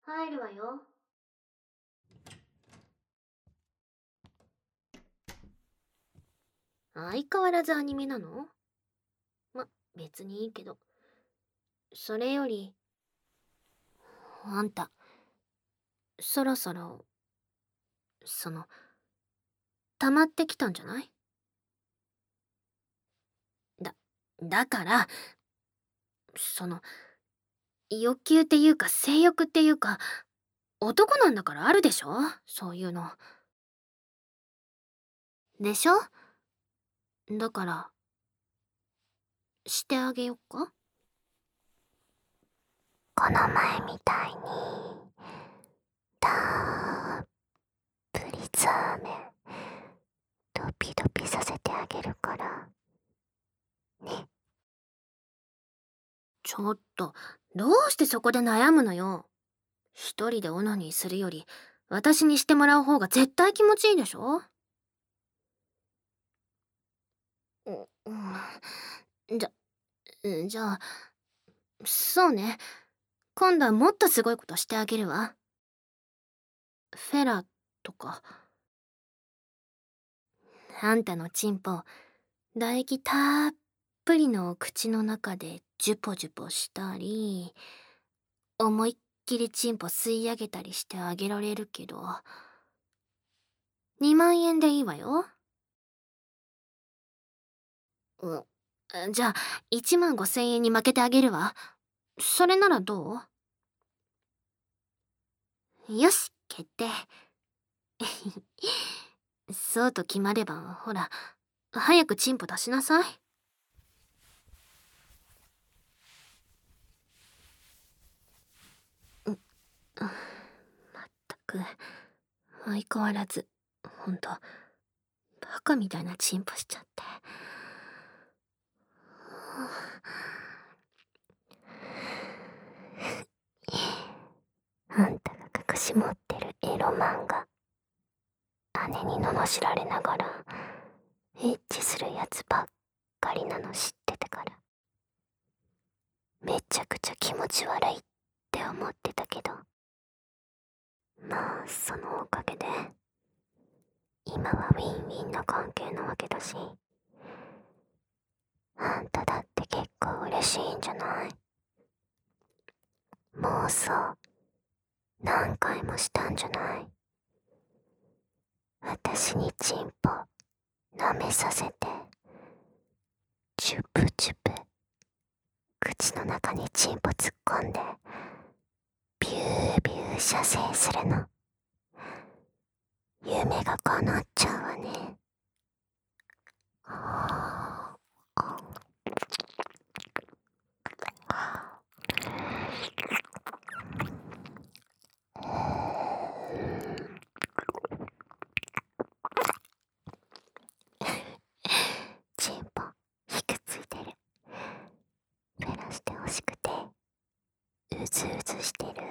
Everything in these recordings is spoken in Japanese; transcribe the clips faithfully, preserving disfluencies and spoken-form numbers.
入るわよ。相変わらずアニメなの？ま、別にいいけど。それより、あんた、そろそろ、その、溜まってきたんじゃない？だ、だから、その、欲求っていうか性欲っていうか、男なんだからあるでしょ？そういうの。でしょ？だから、してあげよっか？この前みたいに、たっぷりザーメン、ドピドピさせてあげるから。ね。ちょっと、どうしてそこで悩むのよ。一人でオナニーするより、私にしてもらう方が絶対気持ちいいでしょ？う、うん。じゃ、じゃあ、そうね。今度はもっとすごいことしてあげるわ。フェラとか。あんたのチンポ、唾液たっぷりの口の中でジュポジュポしたり、思いっきりチンポ吸い上げたりしてあげられるけど、にまんえんでいいわよ。うん。じゃあ、いちまんごせんえんに負けてあげるわ。それならどう？よし、決定。そうと決まれば、ほら、早くチンポ出しなさい。う、まったく、相変わらず、ほんと、バカみたいなチンポしちゃって。あんたが隠し持ってるエロ漫画、姉に罵られながらエッチするやつばっかりなの知っててから、めちゃくちゃ気持ち悪いって思ってたけど、まあそのおかげで今はウィンウィンな関係なわけだし、あんただって結構嬉しいんじゃない？妄想何回もしたんじゃない？私にチンポ舐めさせて、チュプチュプ口の中にチンポ突っ込んでビュービュー射精するの、夢が叶っちゃうわね。チンポひくついてる。フェラしてほしくてうずうずしてる。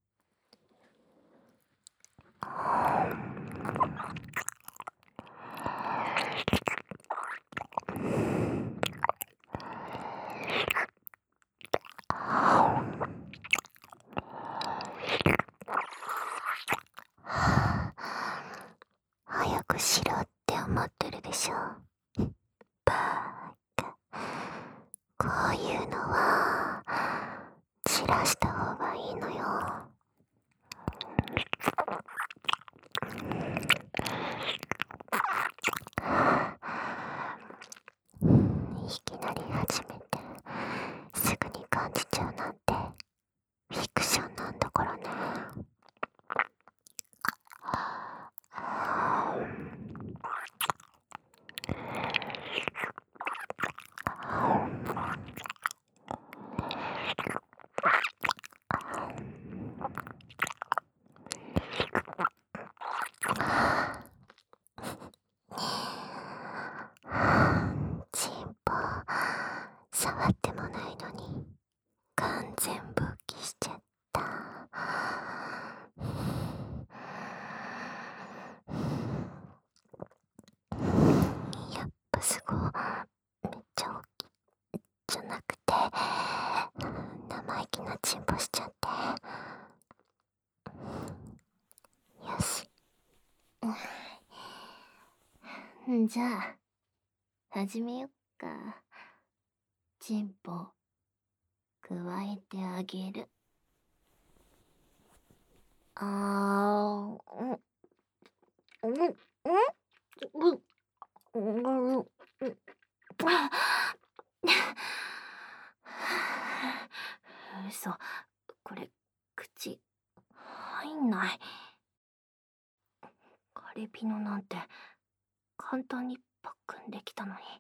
早くしろって思ってるでしょ。バーカ。こういうのは散らした方がいいのよ。いきなり始めてすぐに感じちゃうなんてフィクションなんだからね。チンポ触ってもないのに完全勃起しちゃった。やっぱすごいめっちゃ大きいじゃなくて生意気なチンポしちゃってんじゃあ、始めよっか。チンポ、くわえてあげる。あー、うん、うん、うん、うん、うん、うん、嘘、これ、口、入んない。カレピノなんて、簡単にパックンできたのに。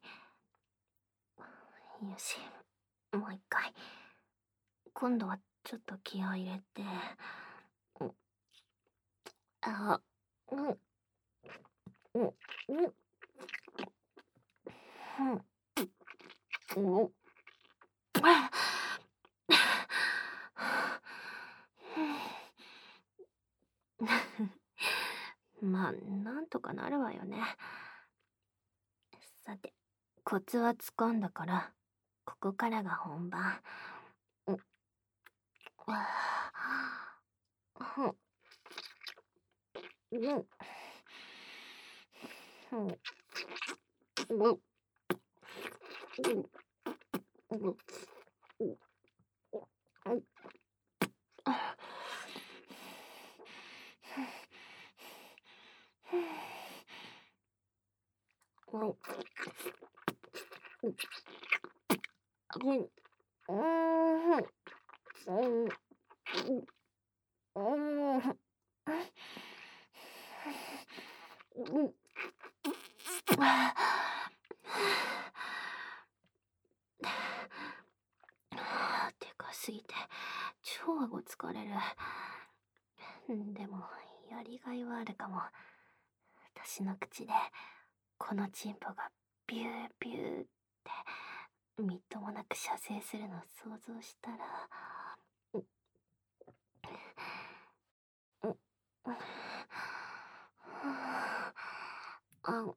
よし、もう一回。今度はちょっと気合い入れて。うん、あ、うん、うん、うん、うん、うん。まあ、なんとかなるわよね。さて、コツはつかんだから、ここからが本番。うん、うん、うん、うん、うん、うん、うん、うん、うん、うん。でかすぎて超顎疲れる。でもやりがいはあるかも。私の口でこのチンポがビュービューってみっともなく射精するのを想像したら、うん、うん、あ、うん、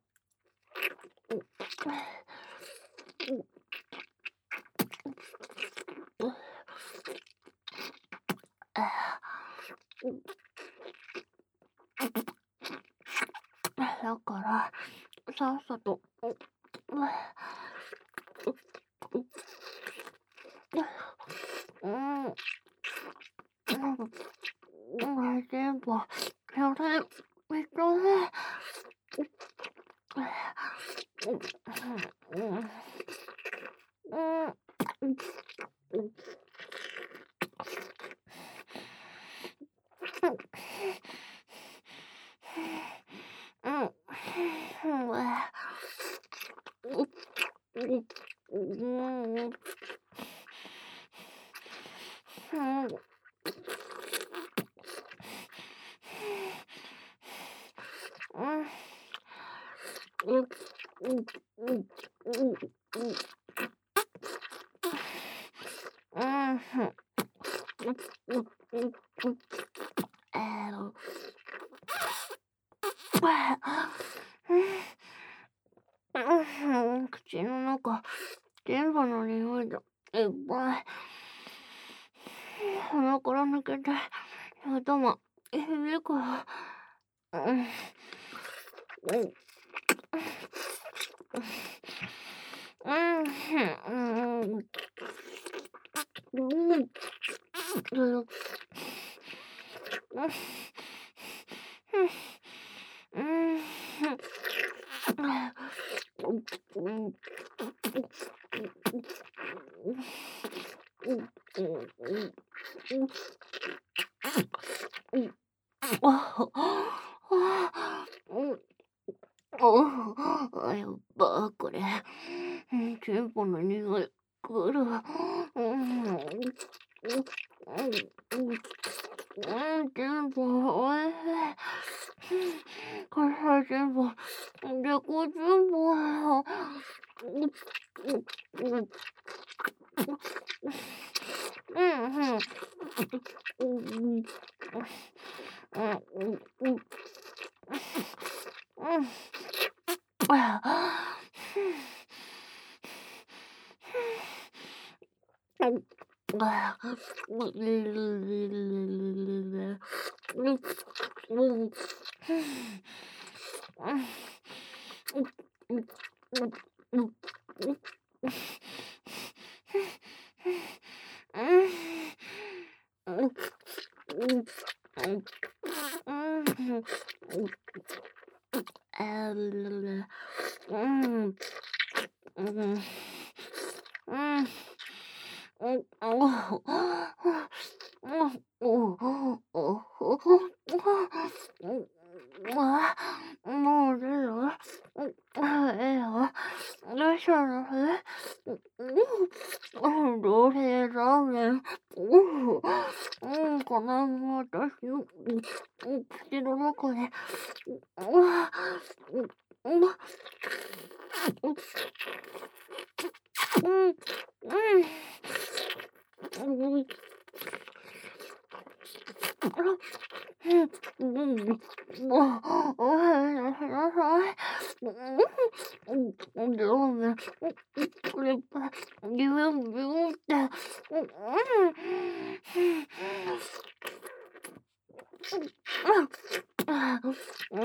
だからさっさと、うん、うん、うん、全部やれ、めっちゃね、うん、うん、うん、うん、うん、口の中、全部の匂いがいっぱい。鼻から抜けて、頭、響く。うん、うん、うん、うん、うん、あ、やっば、これ。チンポの匂い、くる。うん、うん、チンポ、おいしい。これチンポ、レコチンポ。うん、うん、うん、うん。 もう出るわ。ええわ。どうしたのね。うん、どうせラーメン。うん、このまま私の口の中で。うん、うん、うん。うん。うん、もう、おやめなさい。うん、うん、ラーメン、これ、ビュンビュンって、うん、うん、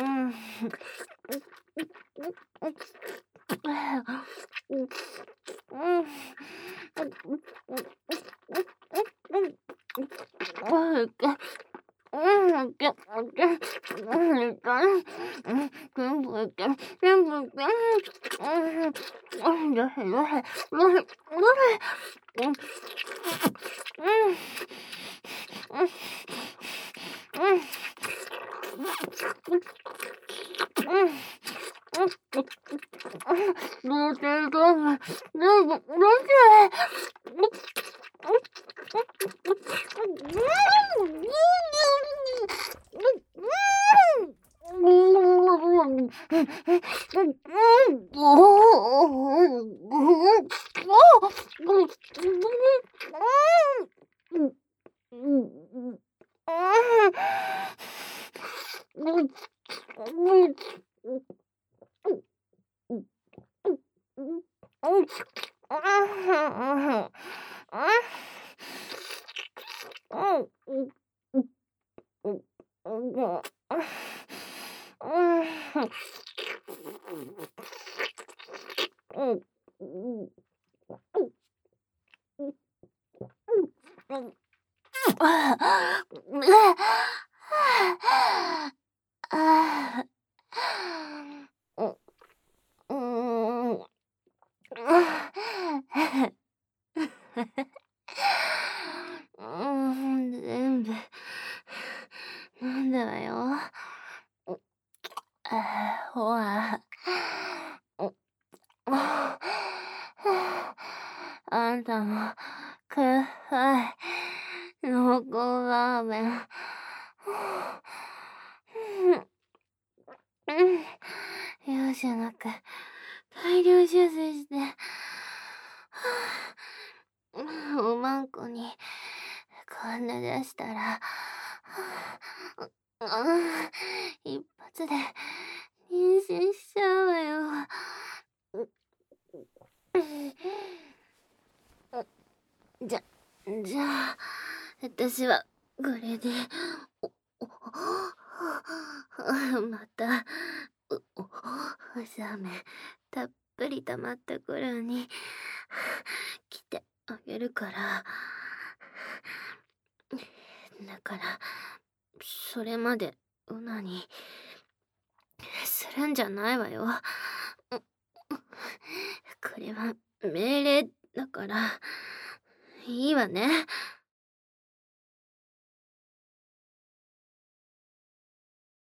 どうしてラーメン、どうしてうん、全部飲んだわよ。あ、ほら。あんたも、ください。濃厚ラーメン。容赦なく、大量出世して、おまんこに、こんな出したら、一発で妊娠しちゃうわよ。じゃ、じゃあ、私はこれで、また、お、おさめ、たっぷり溜まった頃に、来てあげるから。だから、それまで、うなに、するんじゃないわよ。これは命令だから、いいわね。